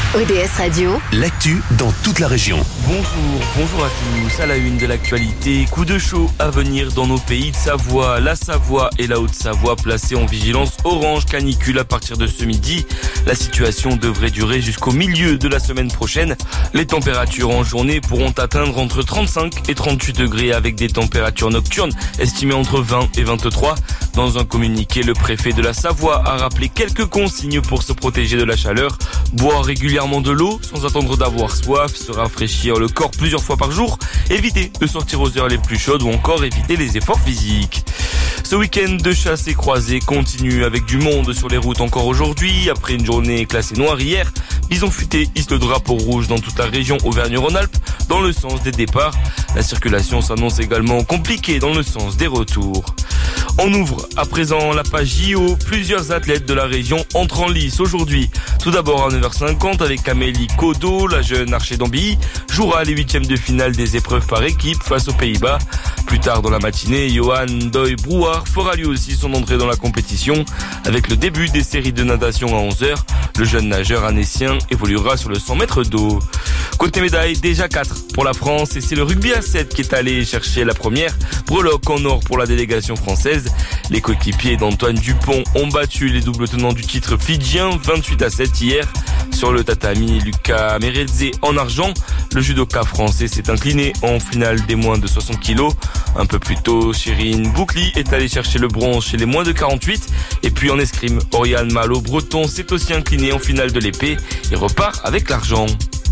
ODS Radio, l'actu dans toute la région. Bonjour à tous. À la une de l'actualité, coup de chaud à venir dans nos pays de Savoie. La Savoie et la Haute-Savoie placées en vigilance orange canicule à partir de ce midi. La situation devrait durer jusqu'au milieu de la semaine prochaine. Les températures en journée pourront atteindre entre 35 et 38 degrés avec des températures nocturnes estimées entre 20 et 23. Dans un communiqué, le préfet de la Savoie a rappelé quelques consignes pour se protéger de la chaleur. Boire régulièrement de l'eau sans attendre d'avoir soif, se rafraîchir le corps plusieurs fois par jour, éviter de sortir aux heures les plus chaudes ou encore éviter les efforts physiques. Ce week-end de chasse et croisée continue avec du monde sur les routes encore aujourd'hui. Après une journée classée noire hier, Bison Futé hisse le drapeau rouge dans toute la région Auvergne-Rhône-Alpes dans le sens des départs. La circulation s'annonce également compliquée dans le sens des retours. On ouvre à présent la page JO. Plusieurs athlètes de la région entrent en lice aujourd'hui. Tout d'abord à 9h50 avec Amélie Codo, la jeune archer d'Ambilly, jouera les huitièmes de finale des épreuves par équipe face aux Pays-Bas. Plus tard dans la matinée, Johan Doy-Brouard fera lui aussi son entrée dans la compétition. Avec le début des séries de natation à 11h, le jeune nageur annécien évoluera sur le 100 mètres d'eau. Côté médaille, déjà 4 pour la France et c'est le rugby à 7 qui est allé chercher la première. Breloque en or pour la délégation française. Les coéquipiers d'Antoine Dupont ont battu les doubles tenants du titre fidjien 28-7 hier. Sur le tatami, Lucas Merezze en argent. Le judoka français s'est incliné en finale des moins de 60 kilos. Un peu plus tôt, Chérine Boucli est allée chercher le bronze chez les moins de 48. Et puis en escrime, Oriane Malo-Breton s'est aussi incliné en finale de l'épée et repart avec l'argent.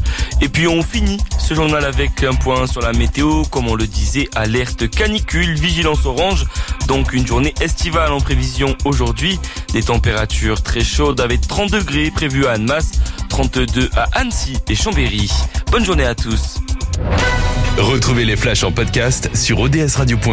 Et puis on finit ce journal avec un point sur la météo. Comme on le disait, alerte canicule, vigilance orange. Donc une journée estivale en prévision aujourd'hui. Des températures très chaudes avec 30 degrés prévus à Annemasse, 32 à Annecy et Chambéry. Bonne journée à tous. Retrouvez les flashs en podcast sur odsradio.com.